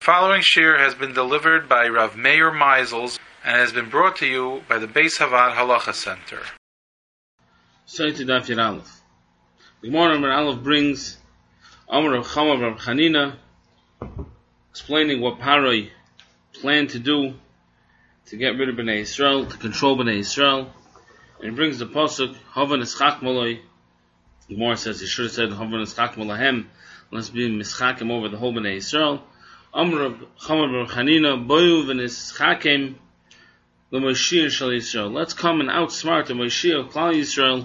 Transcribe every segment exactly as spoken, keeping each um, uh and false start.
following shir has been delivered by Rav Meir Meisels and has been brought to you by the Beis Havad Halacha Center. Sayti Daf Yud Aleph. The Gemara number Aleph brings Amar Rav Chama Rav Chanina explaining what Paroi planned to do to get rid of Bnei Yisrael, to control Bnei Yisrael, and he brings the pasuk Havan Eschak Maloi. The Gemara says he should have said Havan Eschak Malahem. Let's be mischakim over the whole Bnei Yisrael. Amr Rav Chama Rav Chanina Boyu v'nischakim l'Moshiach Shal Yisrael. Let's come and outsmart the Moshiach Klal Yisrael,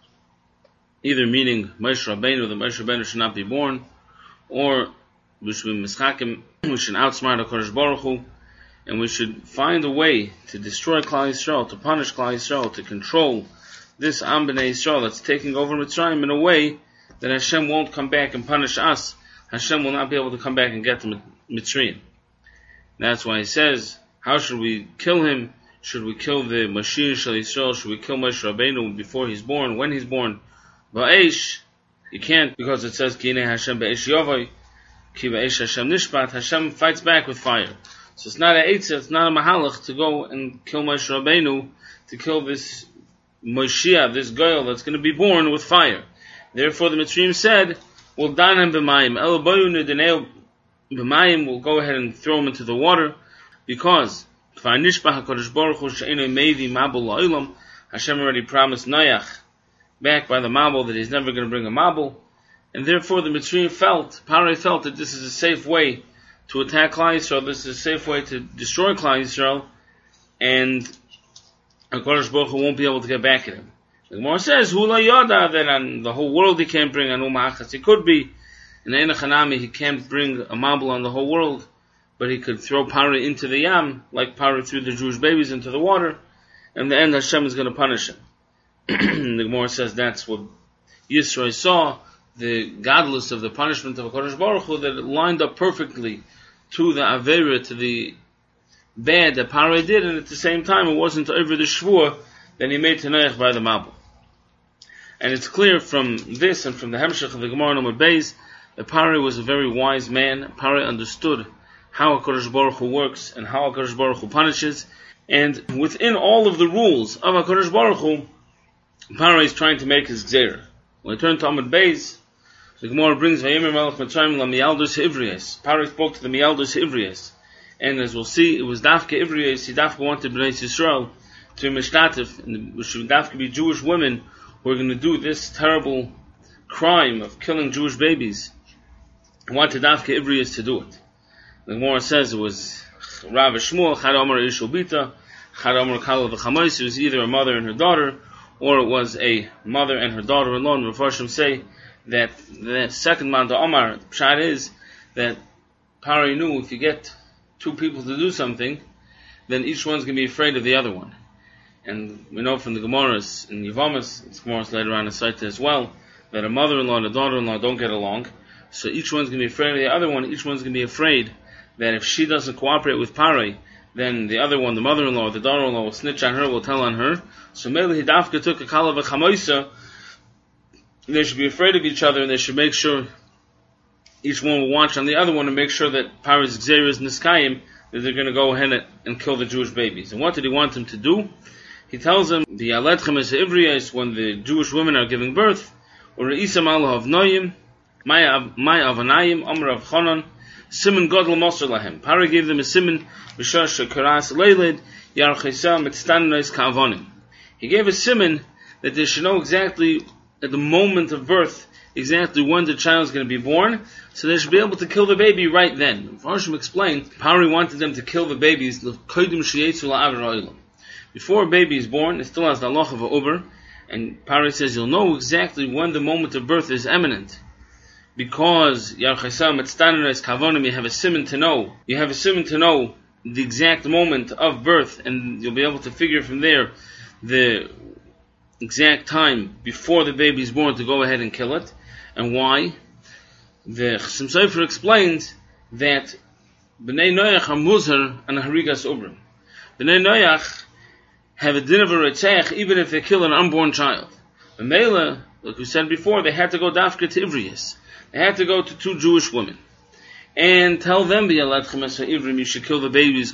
either meaning Moshe Rabbeinu, that Moshe Rabbeinu should not be born, or we should be mischakim, we should outsmart HaKadosh Baruch Hu, and we should find a way to destroy Klal Yisrael, to punish Klal Yisrael, to control this Am Bnei Yisrael that's taking over Mitzrayim in a way that Hashem won't come back and punish us. Hashem will not be able to come back and get to Mitzrayim. That's why he says, how should we kill him? Should we kill the Mashiach Shal Yisrael? Should we kill Moshe Rabbeinu before he's born, when he's born? Ba'esh, you can't, because it says, Ki Yinei Hashem Ba'esh Yovai, Ki Ba'esh Hashem Nishpat. Hashem fights back with fire. So it's not a Eitzah, it's not a Mahalach to go and kill Moshe Rabbeinu, to kill this Moshiach, this girl that's going to be born with fire. Therefore the Mitzrayim said, we'll dan him b'mayim. El boyu nedaneu b'mayim, we'll go ahead and throw him into the water, because v'anishbah HaKadosh Baruch Hu she'enu mevi mabul la'olam. Hashem already promised Noach back by the mabul that he's never going to bring a mabul, and therefore the Mitzrayim felt, Paroi felt that this is a safe way to attack Klal Yisrael, this is a safe way to destroy Klal Yisrael, and HaKadosh Baruch Hu won't be able to get back at him. The Gemara says, Hula Yoda, that on the whole world he can't bring Anu Ma'achas. He could be, in Ein Hanami, he can't bring a mabul on the whole world, but he could throw Paroi into the Yam, like Paroi threw the Jewish babies into the water, and in the end Hashem is going to punish him. The Gemara says that's what Yisro saw, the godless of the punishment of HaKadosh Baruch Hu, that it lined up perfectly to the Avera, to the bad that Paroi did, and at the same time it wasn't over the Shvuah that he made to Noach by the mabul. And it's clear from this and from the Hemshech of the Gemara Number Beis that Paroi was a very wise man. Paroi understood how HaKadosh Baruch Hu works and how HaKadosh Baruch Hu punishes. And within all of the rules of HaKadosh Baruch Hu, Paroi is trying to make his gzeirah. When I turn to Amud Beis, the Gemara brings Vayemer Melech Mitzrayim la Miyaldus Ivrius. Paroi spoke to the Miyaldus Ivrius. And as we'll see, it was Dafke Ivrius. He Dafke wanted Bnei Yisrael to be mishtatif, and it should Dafke be Jewish women who are going to do this terrible crime of killing Jewish babies. He wanted Dafke Ivrius to do it. The Gemara says it was Rav Shmuel, Chad Omer Ishul Bita, Chad Omer Kala V'Chamois. It was either a mother and her daughter, or it was a mother and her daughter-in-law. And Rav Hashem say that the second man, the Omar, the pshat is that Paroi knew if you get two people to do something, then each one's going to be afraid of the other one. And we know from the Gemaras in Yevamis, it's Gemaras later on in Saita as well, that a mother-in-law and a daughter-in-law don't get along. So each one's going to be afraid of the other one. Each one's going to be afraid that if she doesn't cooperate with Paroi, then the other one, the mother-in-law or the daughter-in-law, will snitch on her, will tell on her. So Mele Hidafka took a Kala V'Chamoisa. They should be afraid of each other, and they should make sure each one will watch on the other one and make sure that Paroi's Gzeir is Niskayim, that they're going to go ahead and kill the Jewish babies. And what did he want them to do? He tells them, the Aletchem is Ivriyas, when the Jewish women are giving birth, or Isam Allah of Noyim, Maya Avanayim, Amr of Chonon, Simon Godel Moser Lahem. Paroi gave them a Simon, B'Shosh Shekaras Leilid, Yar Chesa Mitztanois Ka'avonim. He gave a Simon that they should know exactly, at the moment of birth, exactly when the child is going to be born, so they should be able to kill the baby right then. Farshim explained, Paroi wanted them to kill the babies, before a baby is born. It still has the halach of a uber, and Paroi says you'll know exactly when the moment of birth is imminent, because Yar Chesam Etztanois Kavonim, you have a simon to know. You have a simon to know the exact moment of birth, and you'll be able to figure from there the exact time before the baby is born to go ahead and kill it. And why? The Chasim Sofer explains that Bnei Noach are muzhar and harigas ubrim. Bnei Noach have a din of a retzach even if they kill an unborn child. But Mela, like we said before, they had to go dafka to Ivrius. They had to go to two Jewish women. and tell them, you should kill the babies.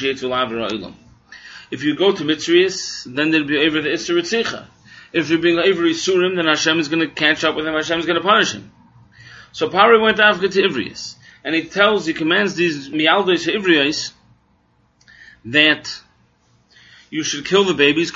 If you go to Mitzrayis, then there'll be over the Isser Ritzicha. If you're being over Yisurim, then Hashem is going to catch up with him, Hashem is going to punish him. So Paro went after to Ivrius, and he tells, he commands these Mialdos Ivrius that you should kill the babies,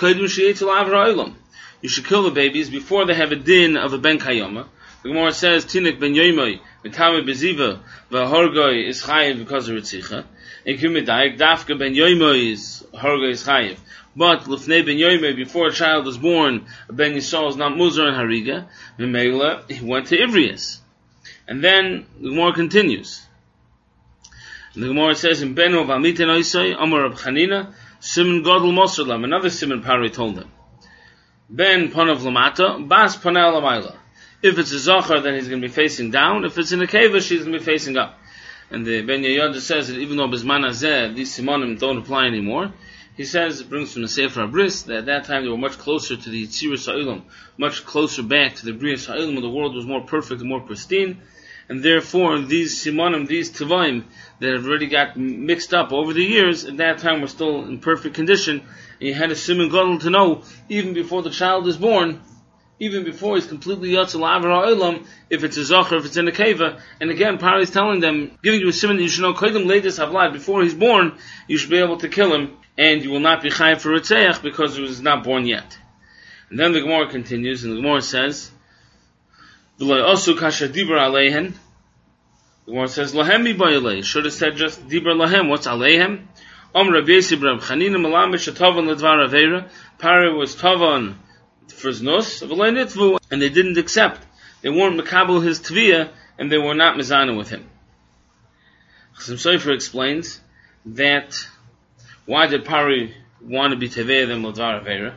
you should kill the babies before they have a din of a Ben Kayoma. The Gemara says, Tinik ben Yoimoi, Mitame beziva, Vahorgoi is chayiv because of Ritzicha. And Kumidayik, Dafka ben Yoimoi is, Horgoi is chayiv. But, Lufnei ben Yoimoi, before a child is born, Ben Yisrael is not Muzar and Hariga, Vimegla, he went to Ivrius. And then, the Gemara continues. And the Gemara says, in Benu v'amiten oisoi, Amar Rab Chanina, Simon Godel Mosalam, another Simon Pari told him. Ben Panav Lamata, Bas Panel Lamayla. If it's a Zachar, then he's going to be facing down. If it's in a Keva, she's going to be facing up. And the Ben Yehoyada says that even though Bisman Hazeh, these Simonim don't apply anymore, he says, it brings from the Sefer Abris, that at that time they were much closer to the Yitzirus Ha'ilam, much closer back to the Brias Ha'ilam, where the world was more perfect and more pristine. And therefore, these Simonim, these Tevayim, that have already got mixed up over the years, at that time were still in perfect condition. And you had a Simon Gadol to know, even before the child is born, even before he's completely Yatzel Avar Ha'olam, if it's a Zachar, if it's in a Keva. And again, Paro is telling them, giving you a simon that you should know, Kodim Leidus Havlad, before he's born, you should be able to kill him, and you will not be Chayiv for Ritzeach, because he was not born yet. And then the Gemara continues, and the Gemara says, V'loi Osu Kasha Dibra Aleihen. The Gemara says, Lahem mi Ba'alei. Should have said just Dibra Lahem. What's Aleihem? Om Rabbi Yosef Rab Chanina Malamed Shatavan Ledvar Aveira. Paro was Tavan for his nus, and they didn't accept. They weren't Makabel his Tviyah, and they were not Mizana with him. Chasam Sofer explains that why did Paro want to be Teveh than Ledvar Aveira?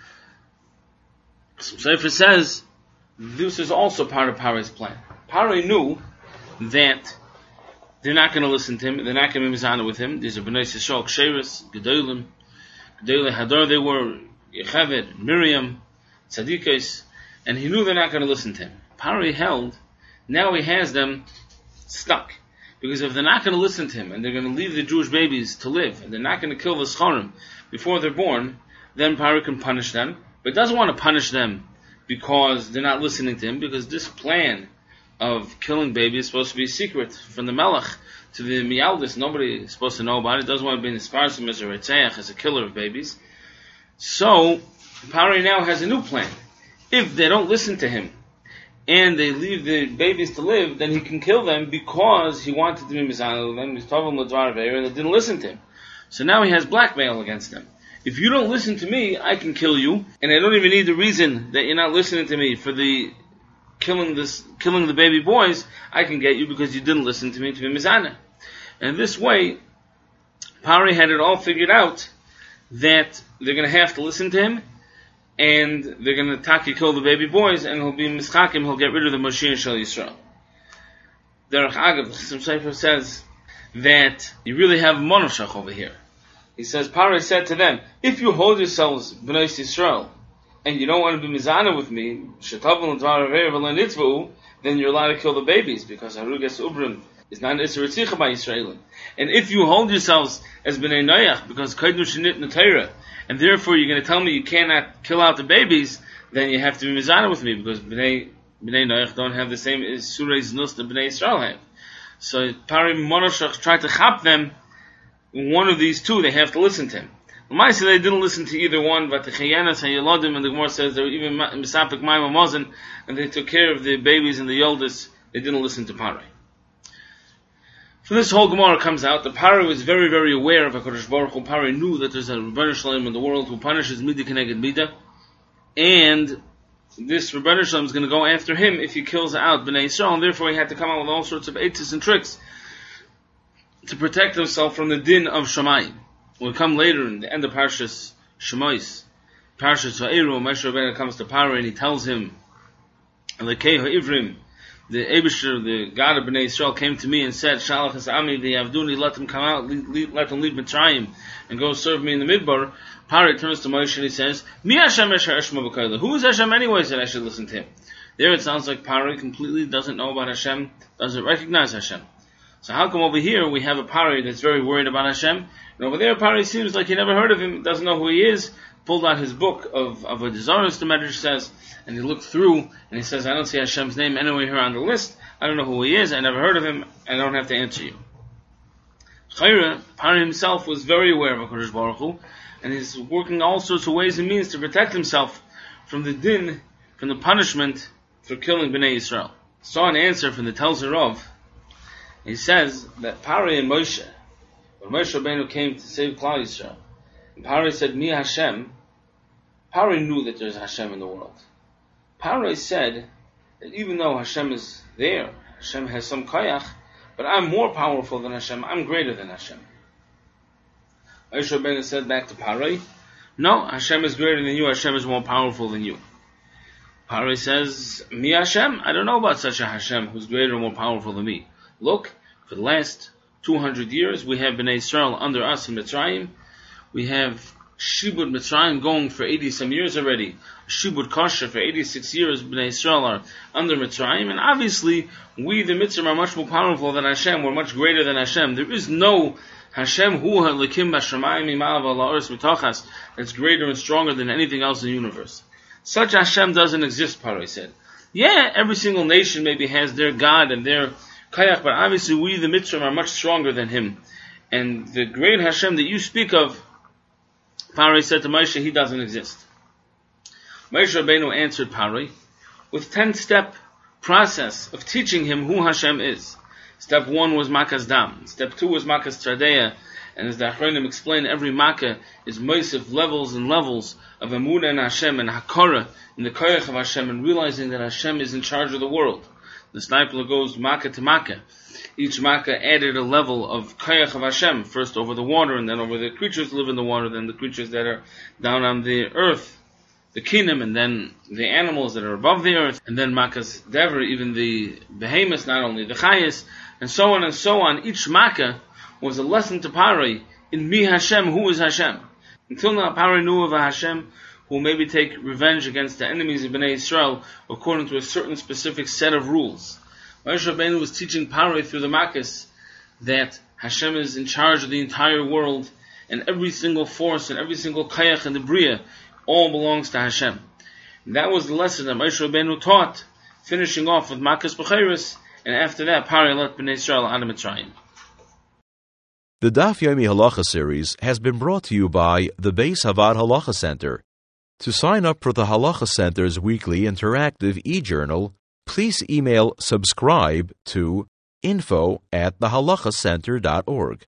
Chasam Sofer says this is also part of Paro's plan. Paro knew that they're not going to listen to him, they're not going to be Mizana with him. These are Bnei Yisrael, Ksheris, Gedolim, Gedolei Hadar, they were Yechaved, Miriam, Tzadikos, and he knew they're not going to listen to him. Paro held, now he has them stuck. Because if they're not going to listen to him, and they're going to leave the Jewish babies to live, and they're not going to kill the Scharim before they're born, then Paro can punish them. But he doesn't want to punish them because they're not listening to him, because this plan of killing babies is supposed to be a secret from the Melech to the Mialdis. Nobody is supposed to know about it. He doesn't want to be in Sparsim as a Retzeach, as a killer of babies. So, Paro now has a new plan. If they don't listen to him, and they leave the babies to live, then he can kill them because he wanted to be Mizana with them, he's talking Ledvar Aveira, and they didn't listen to him. So now he has blackmail against them. If you don't listen to me, I can kill you, and I don't even need the reason that you're not listening to me for the killing this, killing the baby boys. I can get you because you didn't listen to me to be Mizana. And this way, Paro had it all figured out that they're going to have to listen to him, and they're going to taki kill the baby boys, and he'll be mischakim, he'll get rid of the Moshiach Shel Yisrael. Derech Agav, the Chasam Sofer says that you really have Monoshach over here. He says, Paro said to them, if you hold yourselves Bnei Yisrael, and you don't want to be Mizana with me, Shetavon L'Dvar Aveira V'lo Nitzvu, then you're allowed to kill the babies, because Harugas Ubrim is not an Isser Ritzicha by Yisraelim. And if you hold yourselves as Bnei Noach, because Kodim Shenit N'Torah, and therefore you're going to tell me you cannot kill out the babies, then you have to be Mizana with me, because Bnei, Bnei Noach don't have the same Surei Znus that Bnei Yisrael have. So Paro Monoshach tried to chap them, one of these two, they have to listen to him. L'maisa, they didn't listen to either one, but the Chayanas and Yeladim, and the Gemara says they were even Misapik Maim Amazon, and they took care of the babies and the Yoldis, they didn't listen to Paro. From this whole Gemara comes out that Paro is very, very aware of HaKadosh Baruch Hu. Paro knew that there's a Rebbeinu Shalom in the world who punishes Midah Keneged Midah, and this Rebbeinu Shalom is going to go after him if he kills out Bnei Yisrael, and therefore he had to come out with all sorts of eitzes and tricks to protect himself from the din of Shamayim. We'll come later in the end of Parshas Shemais, Parshas Va'eru, Moshe Rabbeinu comes to Paro and he tells him, Lekei ha'ivrim, the Eibusher, the God of Bnei Yisrael, came to me and said, Shalach es ami v'yavduni, let them come out, let them leave Mitzrayim, and go serve me in the Midbar. Paro turns to Moshe and he says, Mi Hashem esher eshma b'koila. Who is Hashem anyways that I should listen to him? There it sounds like Paro completely doesn't know about Hashem, doesn't recognize Hashem. So how come over here we have a Pari that's very worried about Hashem, and over there Pari seems like he never heard of him, doesn't know who he is, pulled out his book of of a Zoros, the Medrash says, and he looked through, and he says, I don't see Hashem's name anywhere here on the list, I don't know who he is, I never heard of him, I don't have to answer you. Chayra, Pari himself was very aware of HaKadosh Baruch Hu, and he's working all sorts of ways and means to protect himself from the din, from the punishment for killing Bnei Yisrael. Saw an answer from the Telzer Rav. He says that Pari and Moshe, when Moshe Rabbeinu came to save Klal Yisrael, and Pari said, Mi Hashem, Pari knew that there's Hashem in the world. Pari said that even though Hashem is there, Hashem has some koyach, but I'm more powerful than Hashem, I'm greater than Hashem. Moshe Rabbeinu said back to Pari, no, Hashem is greater than you, Hashem is more powerful than you. Pari says, Mi Hashem, I don't know about such a Hashem who's greater and more powerful than me. Look, for the last two hundred years, we have Bnei Yisrael under us in Mitzrayim. We have Shibud Mitzrayim going for eighty some years already. Shibud Kasha for eighty-six years, Bnei Yisrael are under Mitzrayim. And obviously, we the Mitzrayim are much more powerful than Hashem. We're much greater than Hashem. There is no Hashem hu ha'lekim b'shamayim ima'av ala'aretz mitachas that's greater and stronger than anything else in the universe. Such Hashem doesn't exist, Pari said. Yeah, every single nation maybe has their God and their Kayach, but obviously we, the Mitzrayim, are much stronger than him. And the great Hashem that you speak of, Pari said to Moshe, he doesn't exist. Moshe Rabbeinu answered Pari with ten-step process of teaching him who Hashem is. Step one was Makas Dam. Step two was Makas Tradeya. And as the Achronim explain, every Makkah is Moisef levels and levels of Emunah and Hashem and Hakara in the Koyach of Hashem and realizing that Hashem is in charge of the world. The sniper goes Makkah to Makkah. Each Makkah added a level of Koyach of Hashem, first over the water and then over the creatures that live in the water, then the creatures that are down on the earth, the Kinim, and then the animals that are above the earth, and then Makkah's Dever, even the Behemoths, not only the Chayas, and so on and so on. Each Makkah was a lesson to Pari in Mi Hashem, who is Hashem. Until now, Pari knew of a Hashem who will maybe take revenge against the enemies of Bnei Yisrael according to a certain specific set of rules. Moshe Rabbeinu was teaching Pari through the Makkos that Hashem is in charge of the entire world, and every single force and every single kayach in the Bria all belongs to Hashem. And that was the lesson that Moshe Rabbeinu taught, finishing off with Makkos B'chayris, and after that, Pari let Bnei Yisrael out of Mitzrayim. The Daf Yomi Halacha series has been brought to you by the Beis Havad Halacha Center. To sign up for the Halacha Center's weekly interactive e-journal, please email subscribe to info at the halacha center dot org.